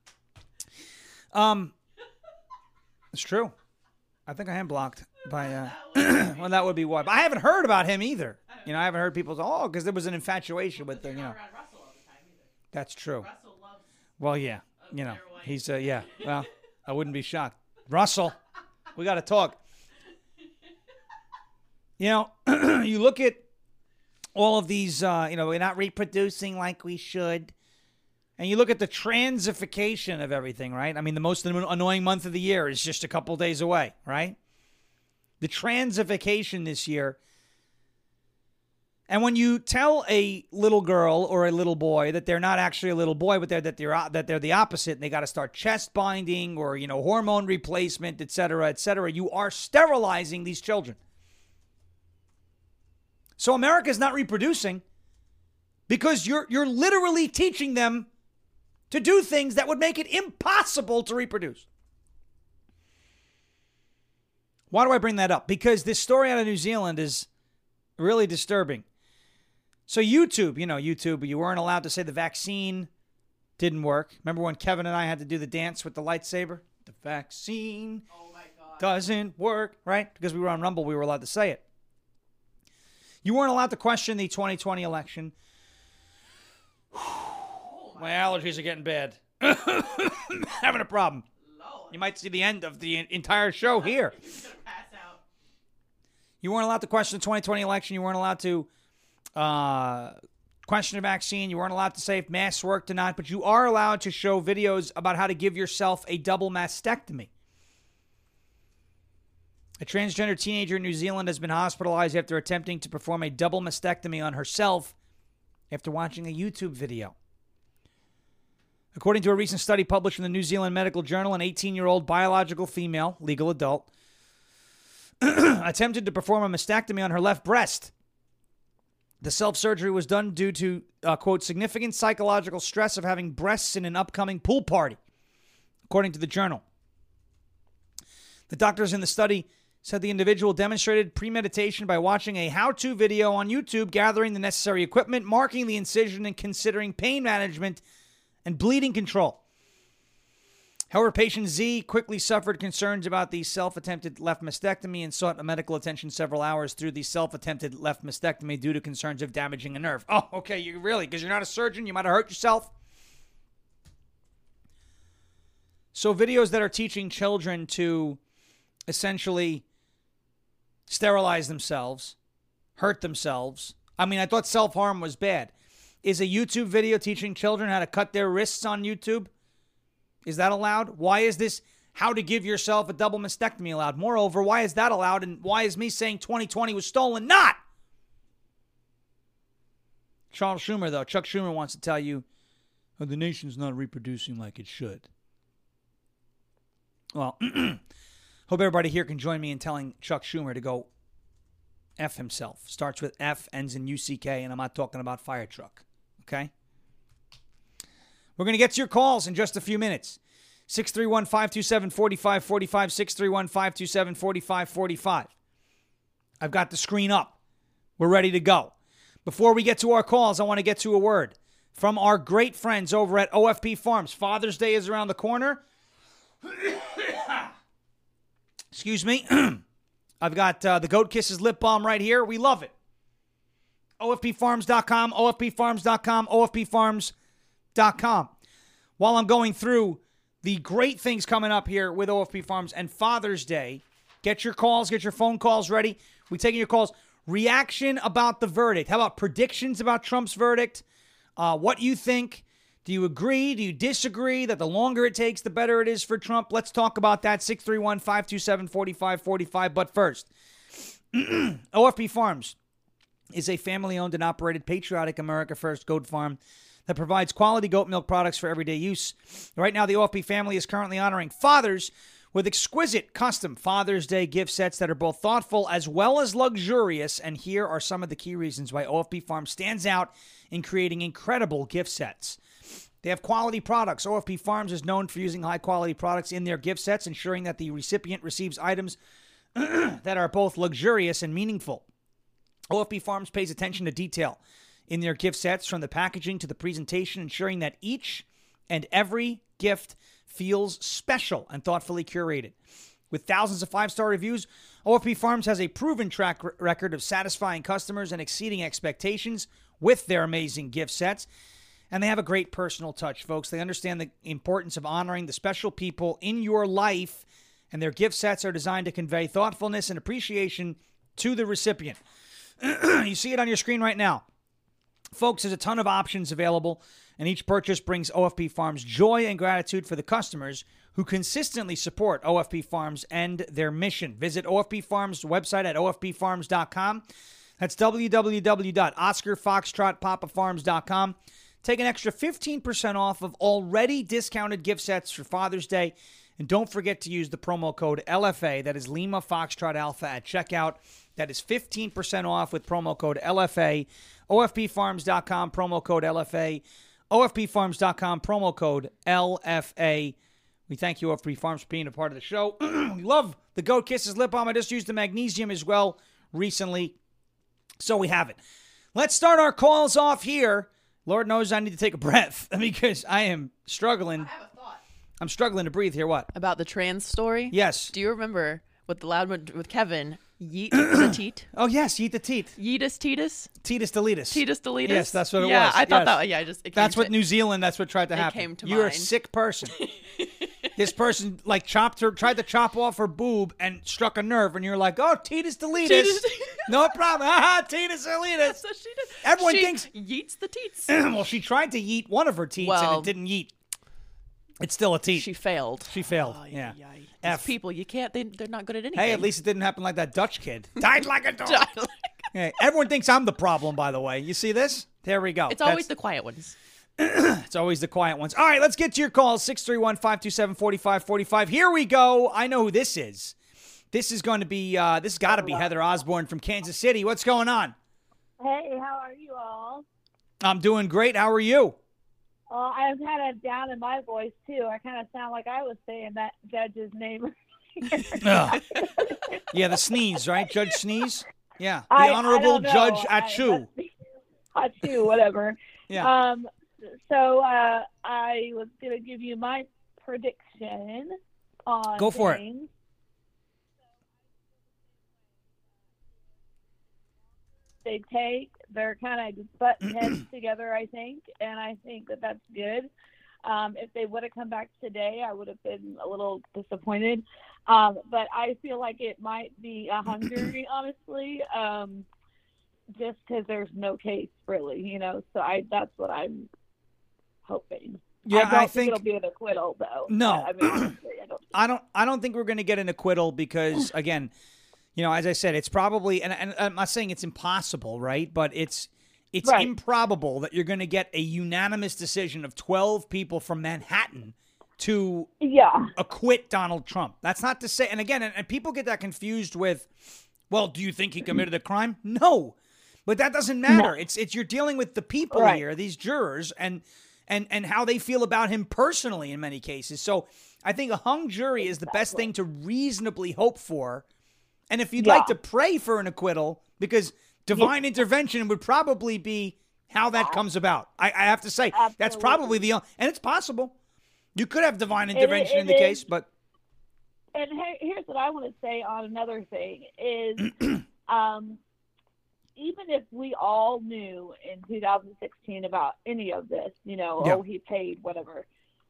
Um, it's true. I think I am blocked by, uh, well, that would be why. But I haven't heard about him either. You know, I haven't heard people say, oh, because there was an infatuation with the, you know. Around Russell all the time either. That's true. Russell loves Well, yeah, you know, Blair White. he's, uh, yeah, well, I wouldn't be shocked. Russell, we got to talk. You know, you look at all of these, uh, you know, we're not reproducing like we should. And you look at the transification of everything, right? I mean, the most annoying month of the year is just a couple days away, right? The transification this year. And when you tell a little girl or a little boy that they're not actually a little boy, but they're that they're that they're the opposite, and they got to start chest binding or, you know, hormone replacement, et cetera, et cetera, you are sterilizing these children. So America's not reproducing because you're you're literally teaching them to do things that would make it impossible to reproduce. Why do I bring that up? Because this story out of New Zealand is really disturbing. So YouTube, you know, YouTube, you weren't allowed to say the vaccine didn't work. Remember when Kevin and I had to do the dance with the lightsaber? The vaccine Oh my God. doesn't work, right? Because we were on Rumble, we were allowed to say it. You weren't allowed to question the twenty twenty election. My allergies are getting bad. Having a problem. Lord. You might see the end of the entire show here. You're gonna pass out. You weren't allowed to question the twenty twenty election. You weren't allowed to uh, question a vaccine. You weren't allowed to say if masks worked or not. But you are allowed to show videos about how to give yourself a double mastectomy. A transgender teenager in New Zealand has been hospitalized after attempting to perform a double mastectomy on herself after watching a YouTube video. According to a recent study published in the New Zealand Medical Journal, an eighteen-year-old biological female, legal adult, attempted to perform a mastectomy on her left breast. The self-surgery was done due to, uh, quote, significant psychological stress of having breasts in an upcoming pool party, according to the journal. The doctors in the study said the individual demonstrated premeditation by watching a how-to video on YouTube, gathering the necessary equipment, marking the incision, and considering pain management and bleeding control. However, patient Z quickly suffered concerns about the self-attempted left mastectomy and sought medical attention several hours through the self-attempted left mastectomy due to concerns of damaging a nerve. Oh, okay, you really, because you're not a surgeon, you might have hurt yourself. So videos that are teaching children to essentially sterilize themselves, hurt themselves. I mean, I thought self-harm was bad. Is a YouTube video teaching children how to cut their wrists on YouTube? Is that allowed? Why is this how to give yourself a double mastectomy allowed? Moreover, why is that allowed? And why is me saying twenty twenty was stolen not? Charles Schumer, though, Chuck Schumer wants to tell you, oh, the nation's not reproducing like it should. Well, hope everybody here can join me in telling Chuck Schumer to go F himself. Starts with F, ends in U C K, and I'm not talking about fire truck. Okay? We're going to get to your calls in just a few minutes. six three one, five two seven, four five four five, six three one, five two seven, four five four five. I've got the screen up. We're ready to go. Before we get to our calls, I want to get to a word from our great friends over at O F P Farms. Father's Day is around the corner. Excuse me. I've got uh, the Goat Kisses lip balm right here. We love it. O F P farms dot com, O F P farms dot com, O F P farms dot com. While I'm going through the great things coming up here with O F P Farms and Father's Day, get your calls, get your phone calls ready. We're taking your calls. Reaction about the verdict. How about predictions about Trump's verdict? Uh, what you think? Do you agree? Do you disagree that the longer it takes, the better it is for Trump? Let's talk about that. six three one, five two seven, four five four five. But first, O F P Farms is a family-owned and operated patriotic America First goat farm that provides quality goat milk products for everyday use. Right now, the O F P family is currently honoring fathers with exquisite custom Father's Day gift sets that are both thoughtful as well as luxurious. And here are some of the key reasons why O F P Farms stands out in creating incredible gift sets. They have quality products. O F P Farms is known for using high-quality products in their gift sets, ensuring that the recipient receives items that are both luxurious and meaningful. O F P Farms pays attention to detail in their gift sets, from the packaging to the presentation, ensuring that each and every gift feels special and thoughtfully curated. With thousands of five-star reviews, O F P Farms has a proven track record of satisfying customers and exceeding expectations with their amazing gift sets. And they have a great personal touch, folks. They understand the importance of honoring the special people in your life, and their gift sets are designed to convey thoughtfulness and appreciation to the recipient. You see it on your screen right now. Folks, there's a ton of options available, and each purchase brings O F P Farms joy and gratitude for the customers who consistently support O F P Farms and their mission. Visit O F P Farms' website at O F P farms dot com. That's w w w dot oscar foxtrot papa farms dot com. Take an extra fifteen percent off of already discounted gift sets for Father's Day. And don't forget to use the promo code L F A, that is Lima Foxtrot Alpha, at checkout. That is fifteen percent off with promo code L F A. O F P farms dot com, promo code L F A. O F P farms dot com, promo code L F A. We thank you, O F P Farms, for being a part of the show. We love the Goat Kisses lip balm. I just used the magnesium as well recently. So we have it. Let's start our calls off here. Lord knows I need to take a breath because I am struggling. I have a thought. I'm struggling to breathe here. What? About the trans story? Yes. Do you remember with the loud one with Kevin? Yeet the teat. Oh, yes. Yeet the teeth. Yeetus teetus. Teetus deletus. Teetus deletus. Yes, that's what it yeah, was. I thought Yes. that. Yeah, I just. It That's came what to, New Zealand, that's what tried to It happen. came to You're a mind. sick person. This person, like, chopped her, tried to chop off her boob and struck a nerve, and you're like, oh, Teetus deletus. Teetus- No problem. Haha, Teetus deletus. That's what she did. Everyone she thinks- yeets the teats. Well, she tried to yeet one of her teats, and Well- it didn't yeet. It's still a teat. She failed. She failed. Ay, yeah. ay, ay. These F. people, you can't. They, they're not good at anything. Hey, at least it didn't happen like that Dutch kid. Died like a dog. Died like- Hey, everyone thinks I'm the problem, by the way. You see this? There we go. It's always That's- the quiet ones. It's always the quiet ones. All right, let's get to your calls. six three one, five two seven, four five four five. Here we go. I know who this is. This is going to be, uh, this has got to be Heather Osborne from Kansas City. What's going on? Hey, how are you all? I'm doing great. How are you? Well, I was kind of down in my voice, too. I kind of sound like I was saying that judge's name. Ugh. Yeah, the sneeze, right? Judge Sneeze? Yeah. The I- I Honorable don't know. Judge I- Achu. Achu, whatever. Yeah. Um. So uh, I was going to give you my prediction on Go for it. things. They take, they're kind of butting heads together, I think, and I think that that's good. Um, if they would have come back today, I would have been a little disappointed. Um, but I feel like it might be a Hungary, honestly, um, just because there's no case, really, you know. So I that's what I'm hoping. Yeah, I don't I think, think- it'll be an acquittal, though. No. I mean, honestly, I don't. I don't I don't think we're going to get an acquittal because, again, you know, as I said, it's probably, and, and I'm not saying it's impossible, right? But it's it's Right. improbable that you're going to get a unanimous decision of twelve people from Manhattan to Yeah. acquit Donald Trump. That's not to say, and again, and, and people get that confused with Well, do you think he committed a crime? No. But that doesn't matter. No. It's it's you're dealing with the people Right. here, these jurors, and and and how they feel about him personally in many cases. So I think a hung jury is the best thing to reasonably hope for. And if you'd Yeah. like to pray for an acquittal, because divine intervention would probably be how that comes about. I, I have to say, that's Absolutely. probably the, and it's possible. You could have divine intervention it in the is. case, but And he- here's what I want to say on another thing is, um, even if we all knew in two thousand sixteen about any of this, you know, Yeah. oh, he paid whatever,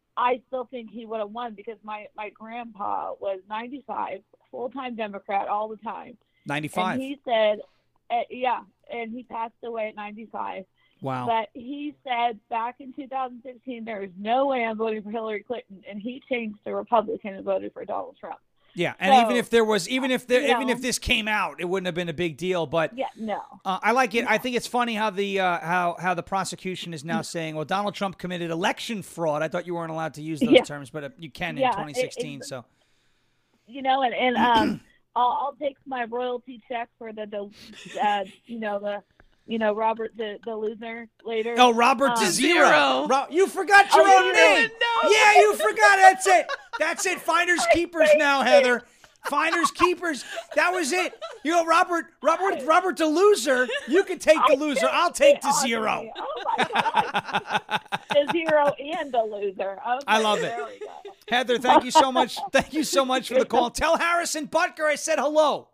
I still think he would have won because my, my grandpa was ninety-five, full-time Democrat all the time. ninety-five. And he said, uh, yeah, and he passed away at ninety-five. Wow. But he said back in two thousand sixteen, there is no way I'm voting for Hillary Clinton, and he changed to Republican and voted for Donald Trump. Yeah, and So, even if there was, even if there, you even know. if this came out, it wouldn't have been a big deal. But Yeah, no. uh, I like it. I think it's funny how the uh, how how the prosecution is now saying, "Well, Donald Trump committed election fraud." I thought you weren't allowed to use those Yeah. terms, but uh, you can Yeah, in it- twenty sixteen. it's- so You know, and, and um, I'll, I'll take my royalty check for the, the uh, you know, the, you know, Robert the, the loser later. oh, Robert Um, DeZero. Zero. Ro- you forgot your Oh, own you name. didn't know. Yeah, you forgot. That's it. That's it. Finders keepers now, Heather. Finders keepers. That was it. You know, Robert, Robert, Robert the loser. You can take the loser. I'll take the zero. Oh my God. The zero and the loser. Okay, I love it. there we go. Heather, thank you so much. Thank you so much for the call. Tell Harrison Butker I said hello.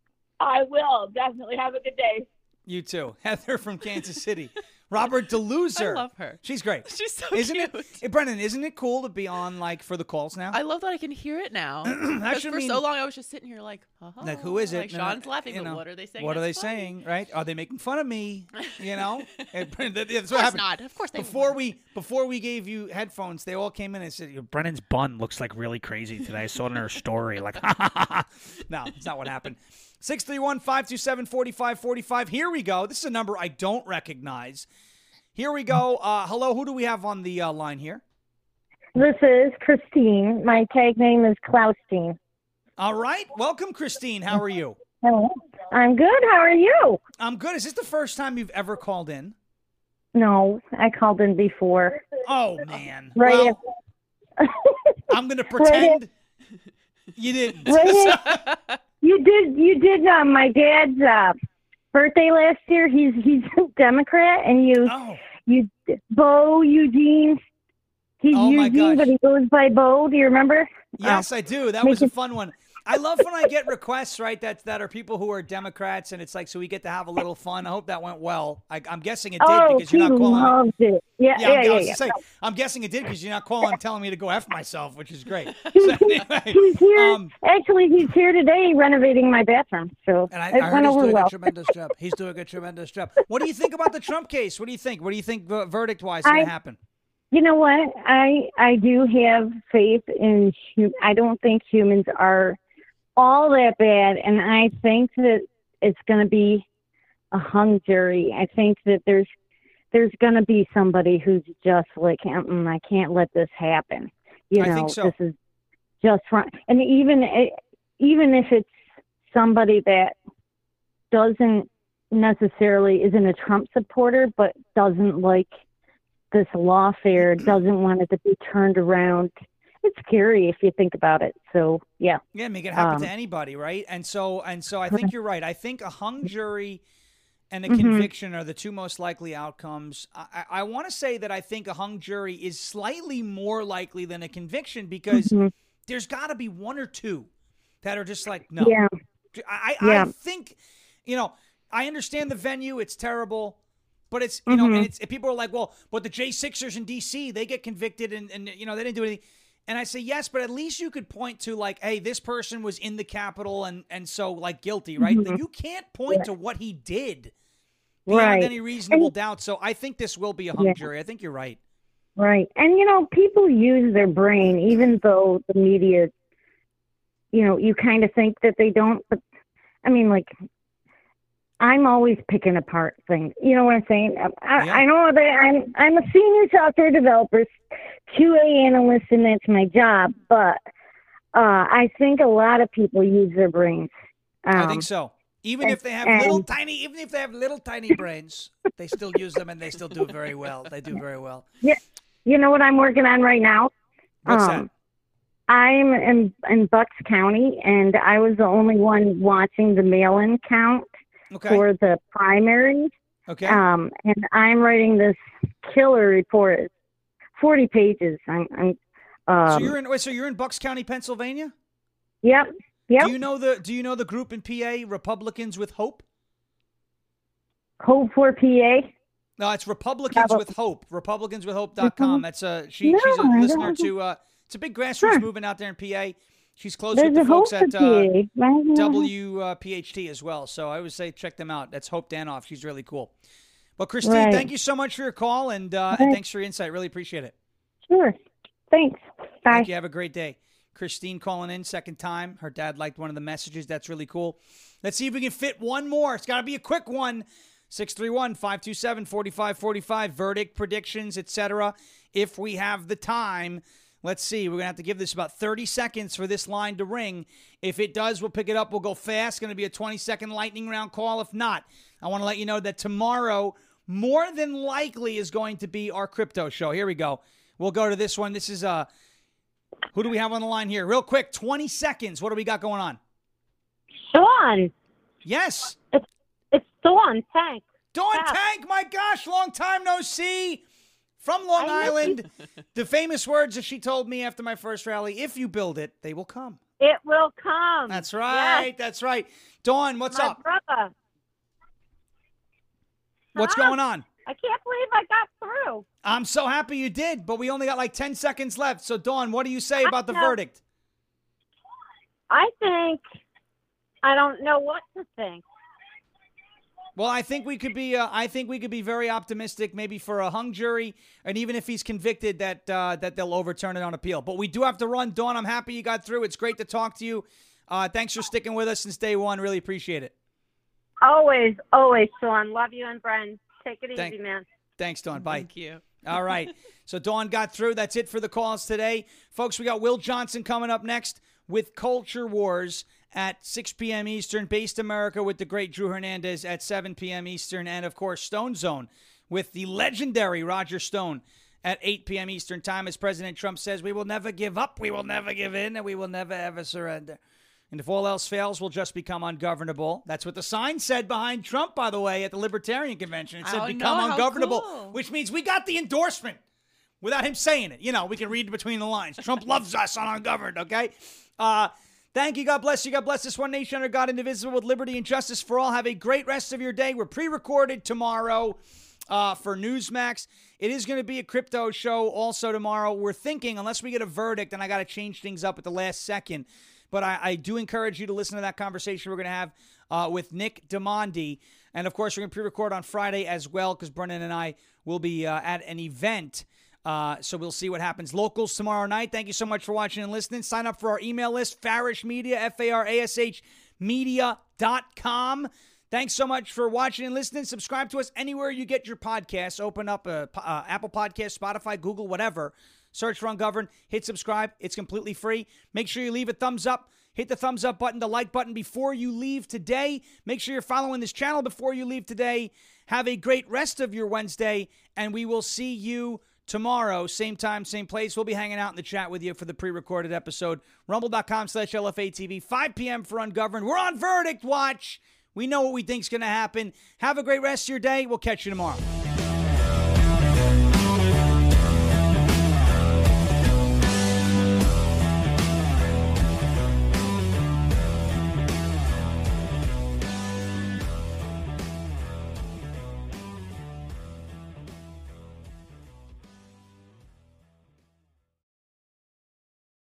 I will definitely have a good day. You too. Heather from Kansas City. Robert the loser. I love her. She's great. She's so isn't cute. it, eh, Brennan, isn't it cool to be on, like, for the calls now? I love that I can hear it now. 'Cause Actually, for I mean- so long I was just sitting here like, uh-huh. Like, who is it? Like And, Sean's uh, laughing, you but know, what are they saying? What are they that's funny? saying, right? Are they making fun of me? You know? And Brennan, that's Of what course happened. not. Of course they Before won't. we before we gave you headphones, they all came in and said, Brennan's bun looks like really crazy today. I saw it in her story. Like, no, it's not what happened. six three one, five two seven, four five four five. Here we go. This is a number I don't recognize. Here we go. Uh, hello, who do we have on the uh, line here? This is Christine. My tag name is Klaustein. All right. Welcome, Christine. How are you? Hello. I'm good. How are you? I'm good. Is this the first time you've ever called in? No, I called in before. Oh, man. Right. Well, I'm going to pretend you didn't. Right. You did. You did. Uh, my dad's uh, birthday last year. He's he's a Democrat, and you Oh, you Bo Eugene. He's Oh, my Eugene, gosh. but he goes by Bo. Do you remember? yes, I do. That was a fun one. I love when I get requests, right, that that are people who are Democrats, and it's like, so we get to have a little fun. I hope that went well. I, I'm guessing it did Oh, because he you're not calling. loves it. Yeah, Yeah, yeah, I'm, I yeah. was yeah. just saying, I'm guessing it did because you're not calling and telling me to go F myself, which is great. So He's, anyway, he's here. um, Actually, he's here today renovating my bathroom. So and I, it I heard went he's over doing well. a tremendous job. He's doing a tremendous job. What do you think about the Trump case? What do you think? What do you think uh, verdict-wise is going I- to happen? You know what? I I do have faith in. hu- I don't think humans are all that bad, and I think that it's going to be a hung jury. I think that there's there's going to be somebody who's just like, mm, I can't let this happen. You I know, think so. this is just wrong. And even it, even if it's somebody that doesn't necessarily isn't a Trump supporter, but doesn't like this lawfare, doesn't want it to be turned around. It's scary if you think about it. So yeah. Yeah, make it happen Um, to anybody, right? And so, and so, I think you're right. I think a hung jury and a Mhm. conviction are the two most likely outcomes. I, I, I want to say that I think a hung jury is slightly more likely than a conviction because Mhm. there's got to be one or two that are just like, no. Yeah. I, I, Yeah. I think, you know, I understand the venue; it's terrible, but it's you know, Mhm. and it's people are like, well, but the J Sixers in D C they get convicted and and you know they didn't do anything. And I say, yes, but at least you could point to like, hey, this person was in the Capitol and, and so like guilty, right? Mhm. You can't point Yeah. to what he did beyond Right. any reasonable And- doubt. So I think this will be a hung Yeah. jury. I think you're right. Right. And, you know, people use their brain, even though the media, you know, you kind of think that they don't. But, I mean, like, I'm always picking apart things. You know what I'm saying? I, Yeah. I know that I'm, I'm a senior software developer, Q A analyst, and that's my job. But uh, I think a lot of people use their brains. Um, I think so. Even if they have And- little tiny, even if they have little tiny brains, they still use them and they still do very well. They do very well. Yeah, you know what I'm working on right now? What's Um, I'm in in Bucks County, and I was the only one watching the mail-in count that? Okay. for the primary. Okay. Um, and I'm writing this killer report. It's forty pages. I'm, I'm um, so you're in. Wait, so you're in Bucks County, Pennsylvania. Yep. Yep. Do you know the Do you know the group in P A, Republicans with Hope? Hope for P A. No, it's Republicans Yeah, with Hope. Republicans with Hope dot com. That's a she. No, she's a I listener don't- to. Uh, it's a big grassroots Sure. movement out there in P A. She's close There's with the a Hope folks for at uh, P A. Right? W uh, P H T as well. So I would say check them out. That's Hope Danoff. She's really cool. Well, Christine, Right. thank you so much for your call and uh, and Right. thanks for your insight. Really appreciate it. Sure. Thanks. Bye. Thank you. Have a great day. Christine calling in second time. Her dad liked one of the messages. That's really cool. Let's see if we can fit one more. It's got to be a quick one. six three one, five two seven, four five four five. Verdict, predictions, et cetera. If we have the time. Let's see. We're going to have to give this about thirty seconds for this line to ring. If it does, we'll pick it up. We'll go fast. Going to be a twenty-second lightning round call. If not, I want to let you know that tomorrow, more than likely, is going to be our crypto show. Here we go. We'll go to this one. This is, uh, who do we have on the line here? Real quick, twenty seconds. What do we got going on? Sean, Yes. it's Dawn Tank. Dawn Yeah. Tank, my gosh, long time no see. From Long I miss Island. The famous words that she told me after my first rally, if you build it, they will come. It will come. That's right. Yes, That's right. Dawn, what's my up? brother. What's Huh? going on? I can't believe I got through. I'm so happy you did, but we only got like ten seconds left. So, Dawn, what do you say I about the know. verdict? I think I don't know what to think. Well, I think we could be. Uh, I think we could be very optimistic, maybe for a hung jury, and even if he's convicted, that uh, that they'll overturn it on appeal. But we do have to run. Dawn, I'm happy you got through. It's great to talk to you. Uh, thanks for sticking with us since day one. Really appreciate it. Always, always, Sean. Love you and Bren. Take it Thank- easy, man. Thanks, Dawn. Bye. Thank you. All right. So Dawn got through. That's it for the calls today. Folks, we got Will Johnson coming up next with Culture Wars at six p.m. Eastern. Based America with the great Drew Hernandez at seven p.m. Eastern. And, of course, Stone Zone with the legendary Roger Stone at eight p.m. Eastern time. As President Trump says, we will never give up, we will never give in, and we will never, ever surrender. And if all else fails, we'll just become ungovernable. That's what the sign said behind Trump, by the way, at the Libertarian Convention. It said, Oh, become no, how ungovernable, cool. which means we got the endorsement without him saying it. You know, we can read between the lines. Trump loves us on Ungoverned, okay? Uh, thank you. God bless you. God bless this one nation under God, indivisible, with liberty and justice for all. Have a great rest of your day. We're pre-recorded tomorrow uh, for Newsmax. It is going to be a crypto show also tomorrow. We're thinking, unless we get a verdict, and I got to change things up at the last second, but I, I do encourage you to listen to that conversation we're going to have uh, with Nick Demondi. And, of course, we're going to pre-record on Friday as well because Brennan and I will be uh, at an event. Uh, so we'll see what happens. Locals tomorrow night. Thank you so much for watching and listening. Sign up for our email list, Farash Media, F A R A S H media dot com. Thanks so much for watching and listening. Subscribe to us anywhere you get your podcasts. Open up a, uh, Apple Podcast, Spotify, Google, whatever. Search for Ungoverned. Hit subscribe. It's completely free. Make sure you leave a thumbs up. Hit the thumbs up button, the like button before you leave today. Make sure you're following this channel before you leave today. Have a great rest of your Wednesday, and we will see you tomorrow. Same time, same place. We'll be hanging out in the chat with you for the pre-recorded episode. Rumble.com slash LFATV, five p.m. for Ungoverned. We're on Verdict Watch. We know what we think's going to happen. Have a great rest of your day. We'll catch you tomorrow.